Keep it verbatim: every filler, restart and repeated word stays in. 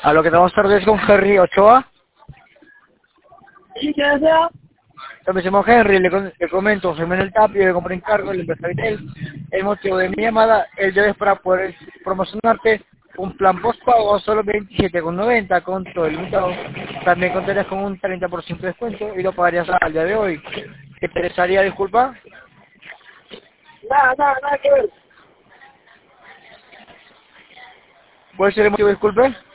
A lo que te vamos a hablar es con Henry Ochoa. ¿Y qué desea? Yo me llamo Henry, le, con- le comento, soy Manuel Tapio, le compré encargo de la empresa Vitel. El motivo de mi llamada, el día es para poder promocionarte un plan postpago a solo veintisiete con noventa con todo limitado. También contarías con un treinta por ciento de descuento y lo pagarías al día de hoy. ¿Te interesaría, disculpa? Nada, nada, nada que ver. ¿Cuál sería el motivo, disculpe?